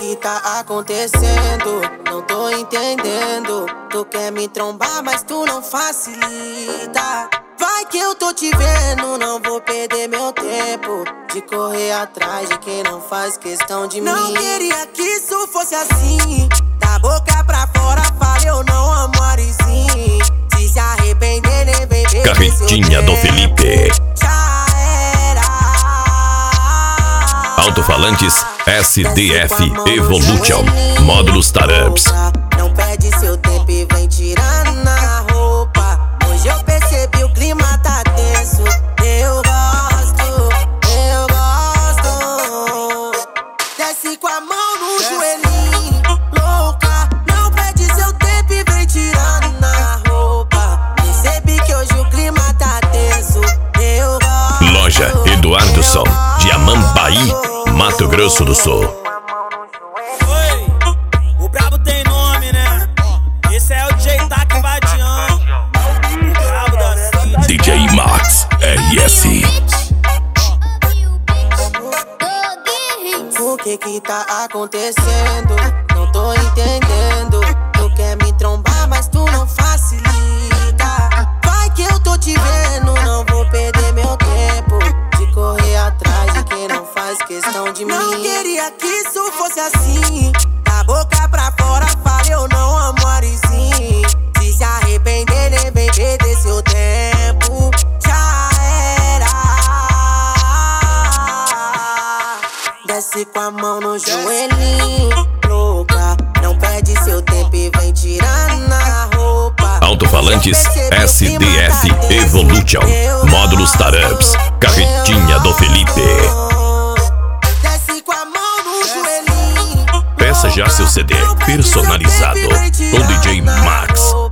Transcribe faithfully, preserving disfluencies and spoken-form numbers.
que tá acontecendo? Não tô entendendo. Tu quer me trombar, mas tu não facilita. Vai que eu tô te vendo, não vou perder meu tempo de correr atrás de quem não faz questão de mim. Não queria que isso fosse assim. Da boca pra fora fala eu não amo Arizinho. Se se arrepender nem vem ver. Carretinha do Felipe. Já era. Alto-falantes S D F Evolution. Módulos Startups. Não perde seu tempo e vem tirando na roupa. Hoje eu percebi o clima tá tenso. Eu gosto, eu gosto. Desce com a mão no joelhinho, louca. Não perde seu tempo e vem tirando na roupa. Percebi que hoje o clima tá tenso. Eu gosto. Loja Eduardson, de Amambaí, Mato Grosso do Sul. Oi, o brabo tem nome, né? Esse é o D J Tac Vadião, o brabo da city. D J Max R S. O que que tá acontecendo? Não tô entendendo. Tu quer me trombar, mas tu não facilita. Vai que eu tô te vendo, não vou perder meu tempo de correr atrás de quem não faz questão de mim. Não queria que isso fosse assim. Da boca pra fora fala eu não amo Arizinho. Se se arrepender nem vem perder seu tempo. Já era. Desce com a mão no joelhinho, louca. Não perde seu tempo e vem tirando na roupa. Alto-falantes S D F Evolution. Módulos Startups. Carretinha do Felipe. Desce com a mão no joelhinho. Peça já seu C D personalizado com D J Max.